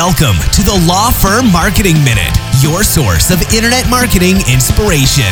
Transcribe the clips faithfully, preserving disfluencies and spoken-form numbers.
Welcome to the Law Firm Marketing Minute, your source of internet marketing inspiration.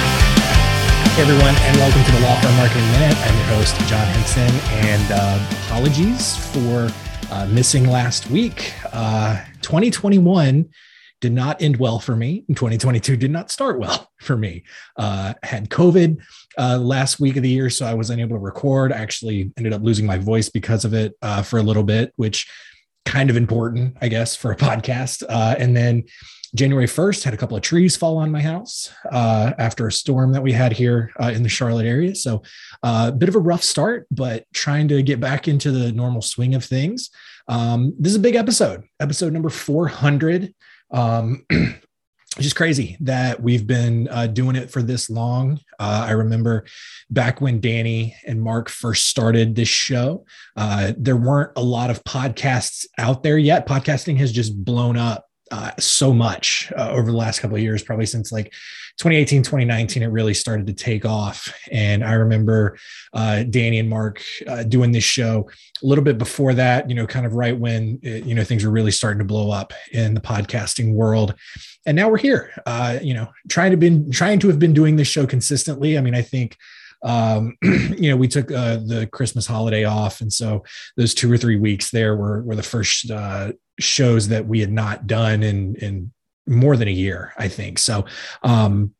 Hey everyone, and welcome to the Law Firm Marketing Minute. I'm your host, John Henson, and uh, apologies for uh, missing last week. Uh, twenty twenty-one did not end well for me, and twenty twenty-two did not start well for me. Uh, had COVID uh, last week of the year, so I was unable to record. I actually ended up losing my voice because of it uh, for a little bit, which kind of important, I guess, for a podcast. Uh, and then January first, had a couple of trees fall on my house uh, after a storm that we had here uh, in the Charlotte area. So a uh, bit of a rough start, but trying to get back into the normal swing of things. Um, this is a big episode, episode number four hundred. Um, Just crazy that we've been uh, doing it for this long. Uh, I remember back when Danny and Mark first started this show, uh, there weren't a lot of podcasts out there yet. Podcasting has just blown up uh, so much uh, over the last couple of years, probably since like twenty eighteen, twenty nineteen, it really started to take off. And I remember uh, Danny and Mark uh, doing this show a little bit before that, you know, kind of right when, it, you know, things were really starting to blow up in the podcasting world. And now we're here, uh, you know, trying to been trying to have been doing this show consistently. I mean, I think, um, you know, we took uh, the Christmas holiday off. And so those two or three weeks there were, were the first uh, shows that we had not done in, in more than a year, I think. So um,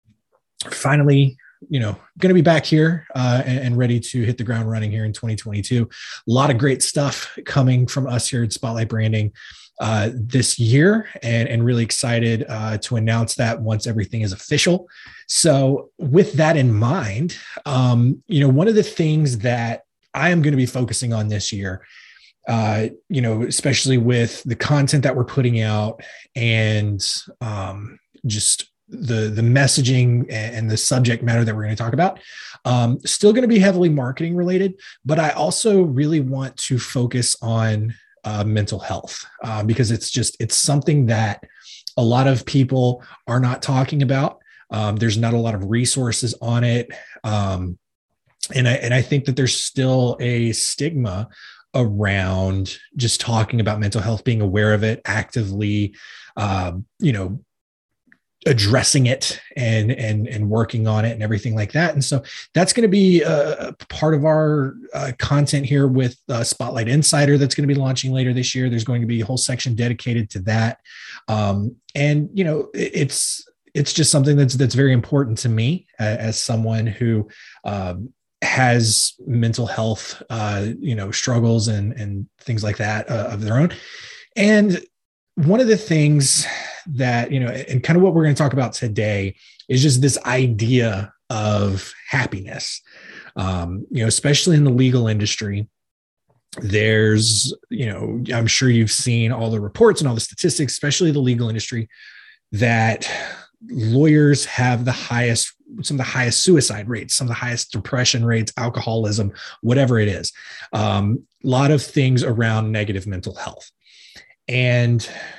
finally, you know, going to be back here uh, and, and ready to hit the ground running here in twenty twenty-two. A lot of great stuff coming from us here at Spotlight Branding uh, this year, and, and really excited uh, to announce that once everything is official. So with that in mind, um, you know, one of the things that I am going to be focusing on this year, uh, you know, especially with the content that we're putting out and um, just the, the messaging and the subject matter that we're going to talk about, um, still going to be heavily marketing related, but I also really want to focus on Uh, mental health, uh, because it's just, it's something that a lot of people are not talking about. Um, there's not a lot of resources on it. Um, and I, and I think that there's still a stigma around just talking about mental health, being aware of it, actively, um, you know, addressing it and, and, and working on it and everything like that. And so that's going to be a part of our uh, content here with uh, Spotlight Insider that's going to be launching later this year. There's going to be a whole section dedicated to that. Um, and, you know, it's, it's just something that's, that's very important to me uh, as someone who um, has mental health, uh, you know, struggles and, and things like that uh, of their own. And one of the things that, you know, and kind of what we're going to talk about today is just this idea of happiness. Um, you know, especially in the legal industry, there's, you know, I'm sure you've seen all the reports and all the statistics, especially the legal industry, that lawyers have the highest, some of the highest suicide rates, some of the highest depression rates, alcoholism, whatever it is. Um, a lot of things around negative mental health. And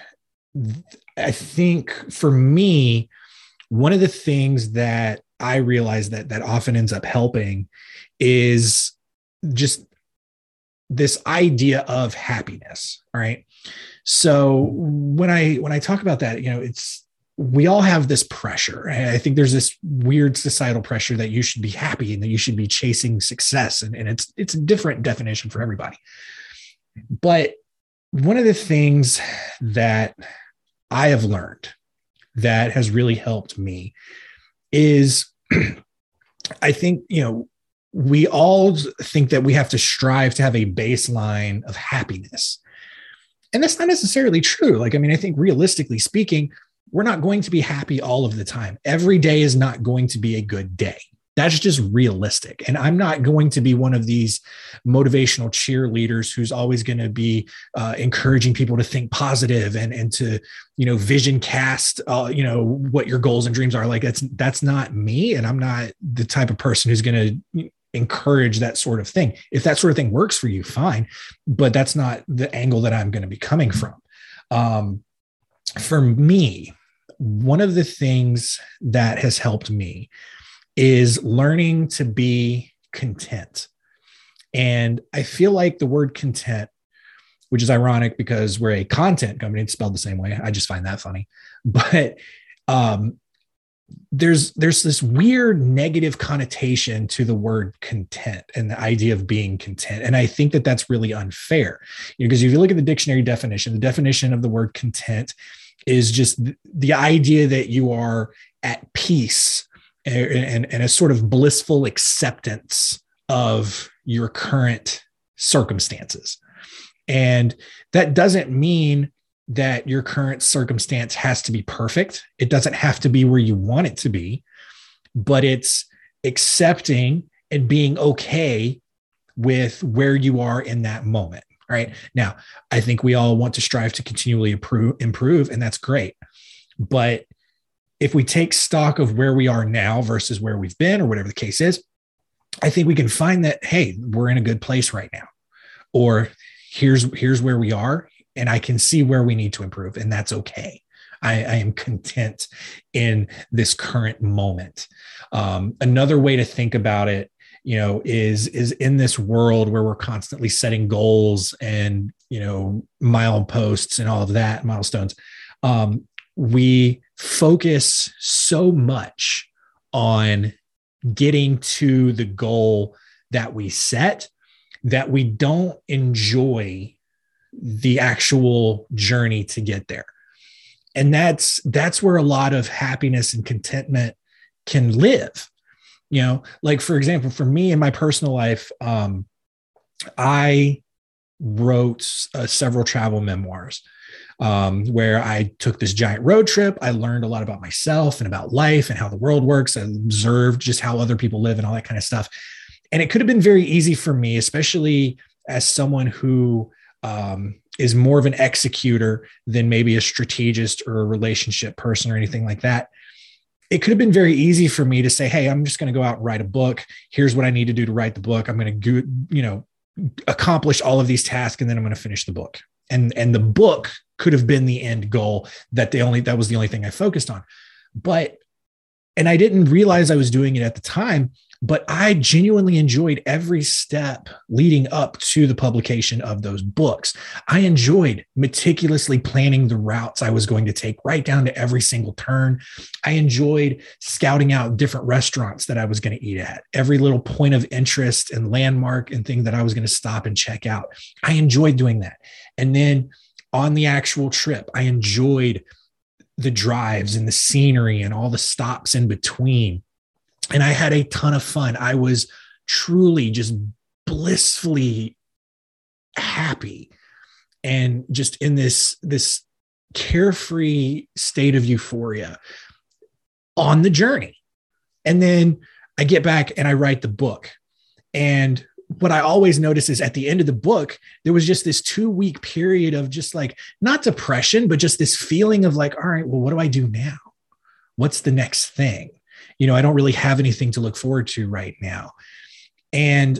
I think for me, one of the things that I realize that that often ends up helping is just this idea of happiness. All right. So when I, when I talk about that, you know, it's, we all have this pressure. I think there's this weird societal pressure that you should be happy and that you should be chasing success. And, and it's, it's a different definition for everybody. But one of the things that I have learned that has really helped me is I think, you know, we all think that we have to strive to have a baseline of happiness. And that's not necessarily true. Like, I mean, I think realistically speaking, we're not going to be happy all of the time. Every day is not going to be a good day. That's just realistic. And I'm not going to be one of these motivational cheerleaders who's always going to be uh, encouraging people to think positive and, and to, you know, vision cast, uh, you know, what your goals and dreams are. Like that's, that's not me. And I'm not the type of person who's going to encourage that sort of thing. If that sort of thing works for you, fine. But that's not the angle that I'm going to be coming from. Um, for me, one of the things that has helped me is learning to be content. And I feel like the word content which is ironic because we're a content company. It's spelled the same way. I just find that funny. But um, there's there's this weird negative connotation to the word content and the idea of being content. And I think that that's really unfair, you know, because if you look at the dictionary definition, the definition of the word content is just the idea that you are at peace and, and, and a sort of blissful acceptance of your current circumstances. And that doesn't mean that your current circumstance has to be perfect. It doesn't have to be where you want it to be, but it's accepting and being okay with where you are in that moment. Right now, I think we all want to strive to continually improve, improve, and that's great. But if we take stock of where we are now versus where we've been, or whatever the case is, I think we can find that, hey, we're in a good place right now, or here's here's where we are, and I can see where we need to improve, and that's okay. I, I am content in this current moment. Um, another way to think about it, you know, is is in this world where we're constantly setting goals and, you know, mileposts and all of that, milestones. Um, we focus so much on getting to the goal that we set that we don't enjoy the actual journey to get there. And that's, that's where a lot of happiness and contentment can live. You know, like, for example, for me in my personal life, um, I wrote uh, several travel memoirs um, where I took this giant road trip. I learned a lot about myself and about life and how the world works. I observed just how other people live and all that kind of stuff. And it could have been very easy for me, especially as someone who um, is more of an executor than maybe a strategist or a relationship person or anything like that. It could have been very easy for me to say, hey, I'm just going to go out and write a book. Here's what I need to do to write the book. I'm going to, you know, accomplish all of these tasks, and then I'm going to finish the book. And, and the book could have been the end goal that the only, that was the only thing I focused on. But, and I didn't realize I was doing it at the time, but I genuinely enjoyed every step leading up to the publication of those books. I enjoyed meticulously planning the routes I was going to take right down to every single turn. I enjoyed scouting out different restaurants that I was going to eat at, every little point of interest and landmark and thing that I was going to stop and check out. I enjoyed doing that. And then on the actual trip, I enjoyed the drives and the scenery and all the stops in between. And I had a ton of fun. I was truly just blissfully happy and just in this, this carefree state of euphoria on the journey. And then I get back and I write the book. And what I always notice is at the end of the book, there was just this two week period of just like, not depression, but just this feeling of like, all right, well, what do I do now? What's the next thing? You know, I don't really have anything to look forward to right now. And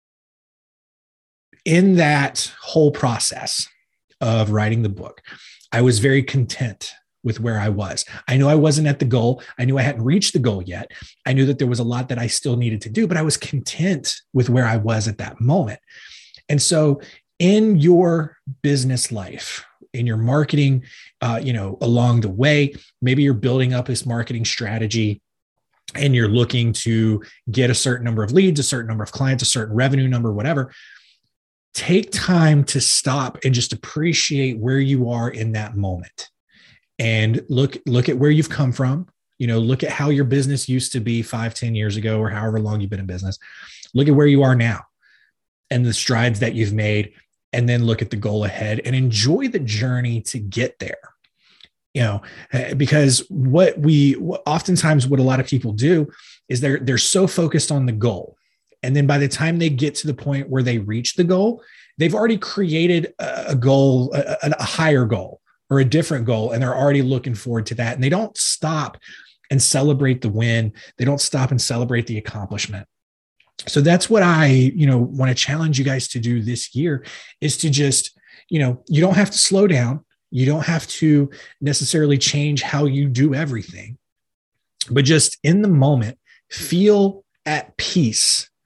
in that whole process of writing the book, I was very content with where I was. I knew I wasn't at the goal. I knew I hadn't reached the goal yet. I knew that there was a lot that I still needed to do, but I was content with where I was at that moment. And so in your business life, in your marketing, uh, you know, along the way, maybe you're building up this marketing strategy and you're looking to get a certain number of leads, a certain number of clients, a certain revenue number, whatever. Take time to stop and just appreciate where you are in that moment. And look, look at where you've come from. You know, look at how your business used to be five, ten years ago, or however long you've been in business. Look at where you are now and the strides that you've made, and then look at the goal ahead and enjoy the journey to get there. You know, because what we oftentimes what a lot of people do is they're they're so focused on the goal. And then by the time they get to the point where they reach the goal, they've already created a goal, a, a higher goal or a different goal, and they're already looking forward to that. And they don't stop and celebrate the win. They don't stop and celebrate the accomplishment. So that's what I, you know, want to challenge you guys to do this year is to just, you know, you don't have to slow down. You don't have to necessarily change how you do everything, but just in the moment, feel at peace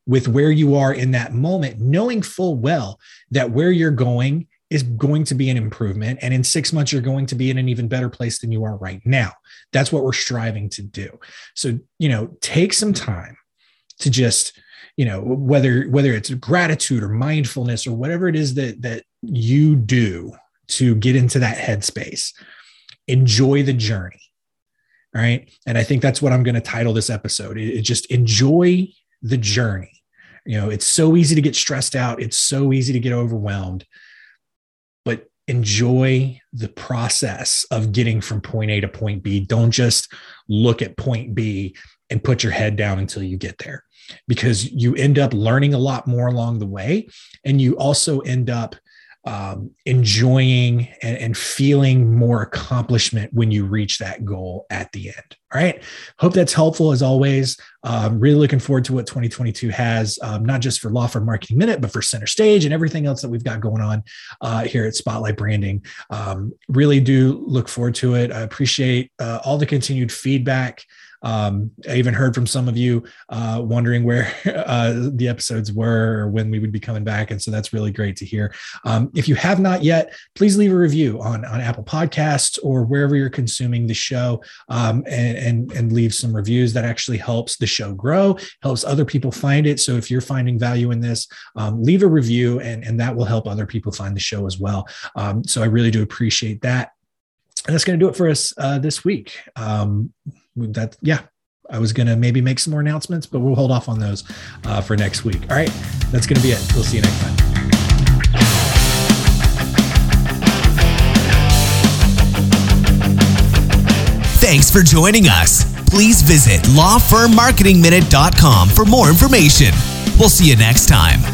with where you are in that moment, knowing full well that where you're going is going to be an improvement. And in six months, you're going to be in an even better place than you are right now. That's what we're striving to do. So, you know, take some time to just, you know, whether, whether it's gratitude or mindfulness or whatever it is that, that you do to get into that headspace, enjoy the journey. All right. And I think that's what I'm going to title this episode. It, it just enjoy the journey. You know, it's so easy to get stressed out. It's so easy to get overwhelmed, but enjoy the process of getting from point A to point B. Don't just look at point B and put your head down until you get there, because you end up learning a lot more along the way. And you also end up um, enjoying and, and feeling more accomplishment when you reach that goal at the end. All right. Hope that's helpful as always. Um, really looking forward to what twenty twenty-two has, um, not just for Law Firm Marketing Minute, but for Center Stage and everything else that we've got going on uh, here at Spotlight Branding. Um, really do look forward to it. I appreciate uh, all the continued feedback. Um, I even heard from some of you uh, wondering where uh, the episodes were or when we would be coming back. And so that's really great to hear. Um, if you have not yet, please leave a review on, on Apple Podcasts or wherever you're consuming the show, um, and, and, and leave some reviews. That actually helps the show grow, helps other people find it. So if you're finding value in this, um, leave a review and, and that will help other people find the show as well. Um, so I really do appreciate that. And that's going to do it for us uh, this week. Um, that, yeah, I was going to maybe make some more announcements, but we'll hold off on those uh, for next week. All right, that's going to be it. We'll see you next time. Thanks for joining us. Please visit law firm marketing minute dot com for more information. We'll see you next time.